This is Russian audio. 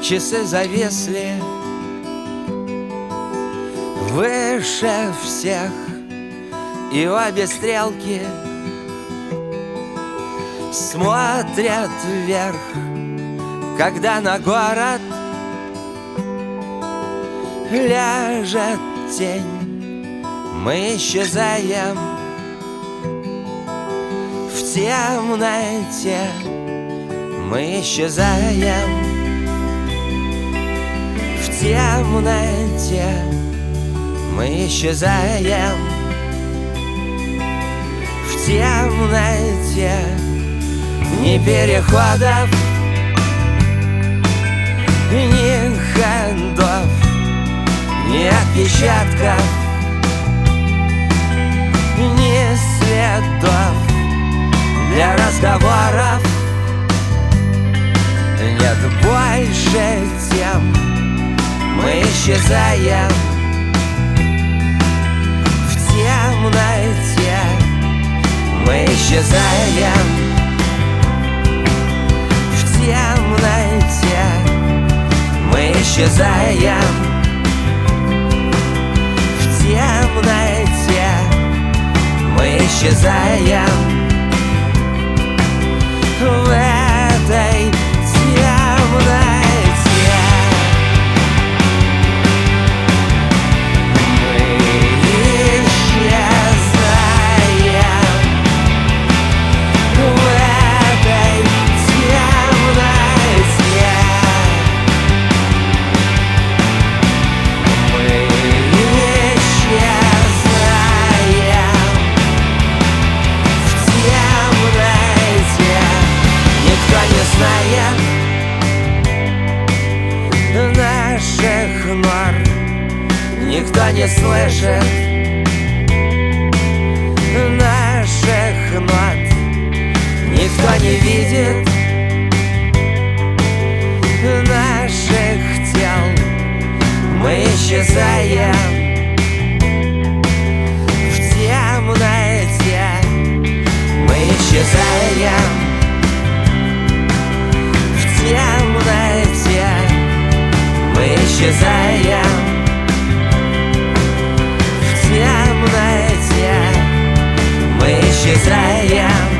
Часы зависли выше всех, и обе стрелки смотрят вверх. Когда на город ляжет тень, мы исчезаем в темноте. Мы исчезаем в темноте. Мы исчезаем в темноте. Ни переходов, ни ходов, ни отпечатков, ни следов для разговоров. Нет больше тем. Мы исчезаем в темноте. Мы исчезаем в темноте. Мы исчезаем в темноте. Мы исчезаем в этой темноте. Наших нор никто не слышит, наших нот никто не видит, наших тел. Мы исчезаем в темноте. Мы исчезаем в темноте. Мы исчезаем в темноте. Мы исчезаем